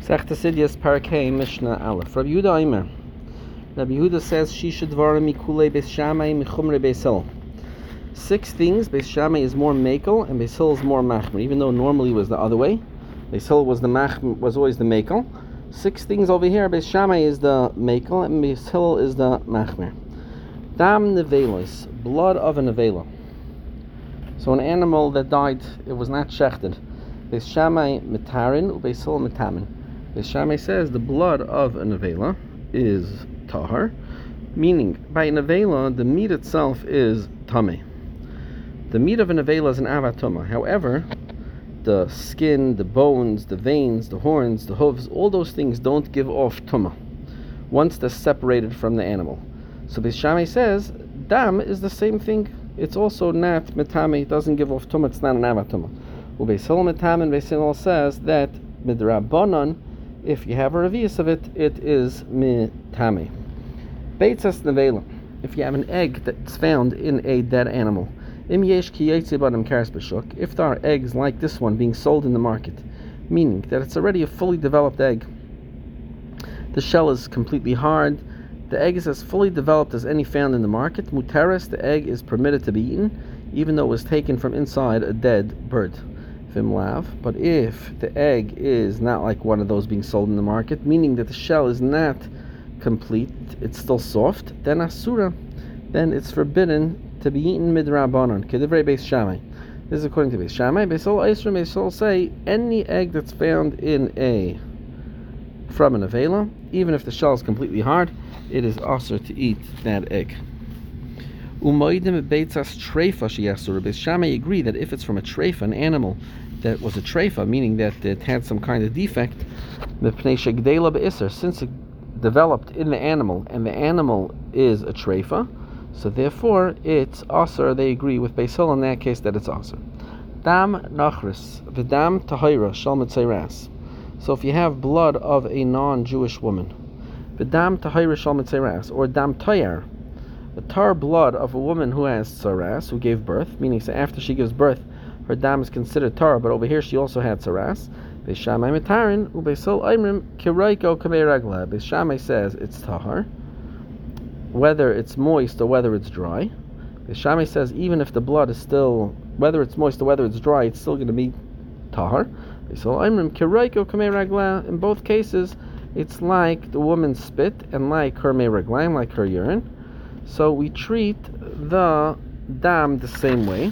Sechta Sidyas Parakeh Mishnah Aleph. Rabbi Yehuda Aimer. Rabbi Yehuda says Shisha Dvarim Mikulei Beis Shammai Michumrei Beis Hillel. 6 things. Beis Shammai is more makel and Beis Hillel is more machmer. Even though normally it was the other way, Beis Hillel was always the makel. 6 things over here. Beis Shammai is the makel and Beis Hillel is the machmer. Dam nevelos, blood of a nevela. So an animal that died, it was not shechted. Beis Shammai mitarin, Beis Hillel mitamin. Beis Shammai says the blood of a nevela is tahar, meaning by a nevela the meat itself is tameh. The meat of a nevela is an avatuma. However, the skin, the bones, the veins, the horns, the hooves, all those things don't give off tumah once they're separated from the animal. So Beis Shammai says dam is the same thing. It's also not metame. It doesn't give off tumah. It's not an avatuma. Beis Hillel metamin. Beis Hillel says that midrabanan, if you have a revius of it, it is mitame. Beitzas nevela. If you have an egg that's found in a dead animal, im yesh ki yotze b'adam karas b'shuk. If there are eggs like this one being sold in the market, meaning that it's already a fully developed egg, the shell is completely hard, the egg is as fully developed as any found in the market, muteres, the egg is permitted to be eaten, even though it was taken from inside a dead bird. Vimlav. But if the egg is not like one of those being sold in the market, meaning that the shell is not complete, it's still soft, then asura, then it's forbidden to be eaten midrabanan. Kedivrei Beis Shammai. This is according to Beis Shammai. Beis Hillel Eisrim, Beis Hillel say any egg that's found from an avela, even if the shell is completely hard, it is also to eat that egg. Umoidim beitzas treifa sheyasur. Beis Shammai agree that if it's from a treifa, an animal that was a treifa, meaning that it had some kind of defect, since it developed in the animal, and the animal is a treifa, so therefore it's asur. They agree with Beis Hillel in that case that it's asur. Dam nachris v'dam tahira shal mitzayras. So if you have blood of a non-Jewish woman, v'dam tahira shal mitzayras, or dam tayar, the tar blood of a woman who has tsaras, who gave birth, meaning so after she gives birth, her dam is considered tar, but over here she also had tsaras. Beis Shammai mitarin, uBeis Hillel aimrim kiraiko kamei ragla. Beis Shammai says it's tahar, whether it's moist or whether it's dry. Beis Shammai says even if the blood is still, whether it's moist or whether it's dry, it's still going to be tahar. Beis Hillel aimrim kiraiko kamei ragla. In both cases, it's like the woman's spit and like her mei raglaim, like her urine. So we treat the dam the same way.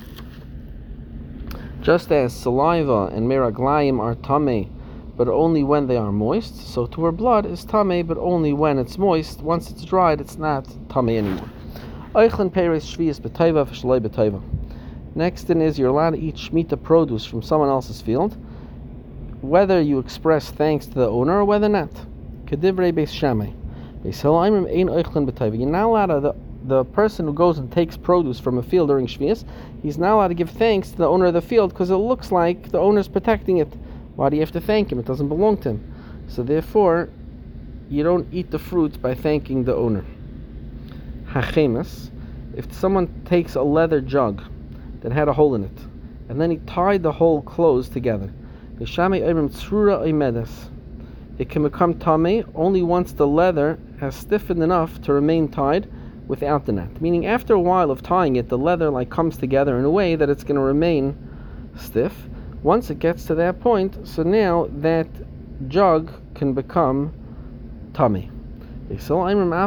Just as saliva and meraglayim are tameh, but only when they are moist, so to her blood is tameh, but only when it's moist. Once it's dried, it's not tameh anymore. Eichlin peres shvius b'tayva v'shloi b'tayva. Next thing is you're allowed to eat shmita produce from someone else's field, whether you express thanks to the owner or whether not. Kedivrei Beis Shammai. Beis Hillel aimrim ein eichlin b'tayva. You're not allowed to, the person who goes and takes produce from a field during Shvius, he's not allowed to give thanks to the owner of the field because it looks like the owner's protecting it. Why do you have to thank him? It doesn't belong to him. So therefore, you don't eat the fruit by thanking the owner. Hachemus, if someone takes a leather jug that had a hole in it, and then he tied the hole closed together, it can become tameh only once the leather has stiffened enough to remain tied without the knot. Meaning after a while of tying it, the leather comes together in a way that it's going to remain stiff. Once it gets to that point, so now that jug can become tameh. So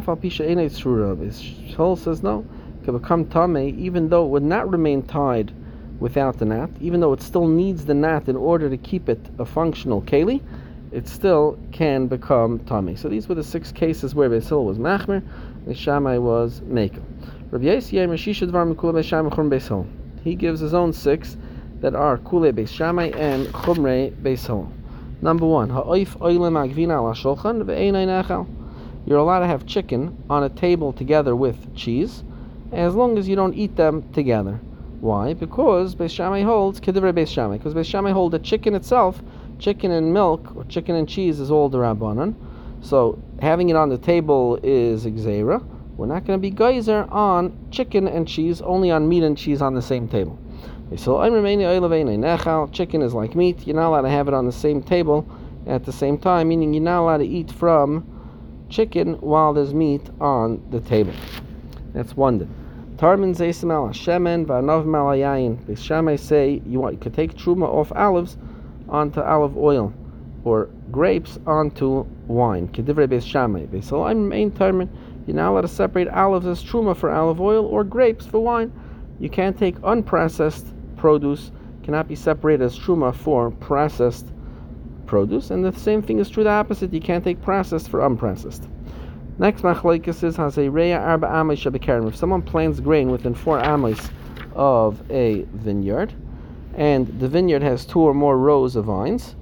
Beis Hillel says no, it can become tameh even though it would not remain tied without the knot, even though it still needs the knot in order to keep it a functional keli, it still can become tameh. So these were the 6 cases where Beis Hillel was machmer, Beis Shammai was mekel. Rabbi Yossi Yemer Shisha Dvar Mikule Beis Shammai Chumrei Beis Hillel. He gives his own 6 that are Kule Beis Shammai and Chumrei Beis Hillel. Number 1, Ha'oif oilem agvina ala shulchan ve'einay nachal. You're allowed to have chicken on a table together with cheese, as long as you don't eat them together. Why? Because Beis Shammai holds Kedivrei Beis Shammai. Because Beis Shammai hold that chicken itself, chicken and milk or chicken and cheese is all derabanan. So having it on the table is gzeira. We're not going to be geyser on chicken and cheese, only on meat and cheese on the same table. So chicken is like meat. You're not allowed to have it on the same table at the same time, meaning you're not allowed to eat from chicken while there's meat on the table. That's one din. Tarmin zeisim al shemen v'anov al yayin. Beis Shammai say you could take truma off olives onto olive oil, or grapes onto wine. Kedivrei Beis Shammai. Beis Hillel main tarmin. You're not allowed to separate olives as truma for olive oil or grapes for wine. You can't take unprocessed produce, cannot be separated as truma for processed produce, and the same thing is true the opposite. You can't take processed for unprocessed. Next machlokes is hazereya arba amos shebekerem. If someone plants grain within 4 amos of a vineyard, and the vineyard has 2 or more rows of vines,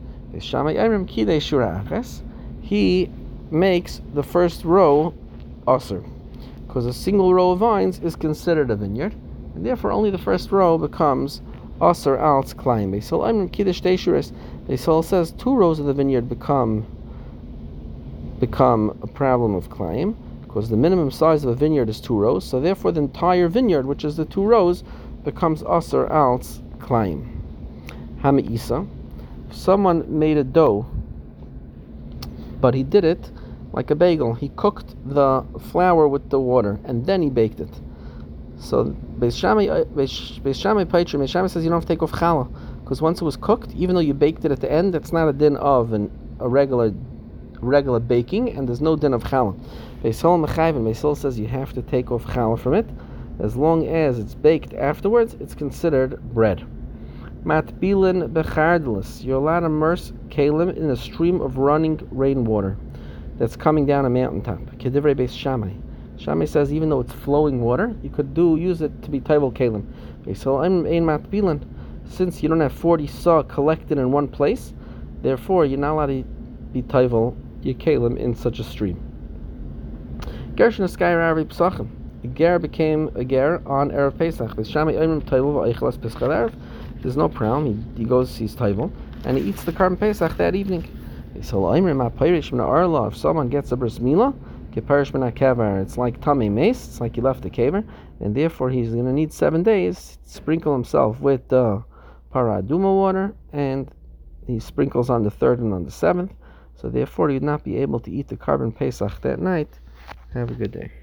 he makes the first row aser, because a single row of vines is considered a vineyard, and therefore only the first row becomes aser als klein. So I'm kiddush teishuris. Beisol says 2 rows of the vineyard become a problem of klaim, because the minimum size of a vineyard is 2 rows. So therefore, the entire vineyard, which is the 2 rows, becomes aser als klaim. Hama-isa. Someone made a dough, but he did it like a bagel. He cooked the flour with the water and then he baked it. So Beis Shammai says you don't have to take off challah, because once it was cooked, even though you baked it at the end, it's not a din of a regular baking, and there's no din of challah. Beis Hillel says you have to take off challah from it. As long as it's baked afterwards, it's considered bread. Matbilin bechardelis. You're allowed to immerse kalim in a stream of running rainwater that's coming down a mountaintop. Kedivrei Beis Shammai. Shammai says even though it's flowing water, you could use it to be taival kalim. So I'm ein matbilin. Since you don't have 40 saw collected in one place, therefore you're not allowed to be taival your kalim in such a stream. Gershon Eskayr Arabi Pesachim. A ger became a ger on Erev Pesach. Beis Shammai oimrim taival v'eichelas Pesach Erev. There's no problem. He goes, sees taival, and he eats the carbon Pesach that evening. So if someone gets a bris milah, it's like tummy mace. It's like he left the kever, and therefore he's going to need 7 days. Sprinkle himself with the paraduma water, and he sprinkles on the 3rd and on the 7th. So therefore, he would not be able to eat the carbon Pesach that night. Have a good day.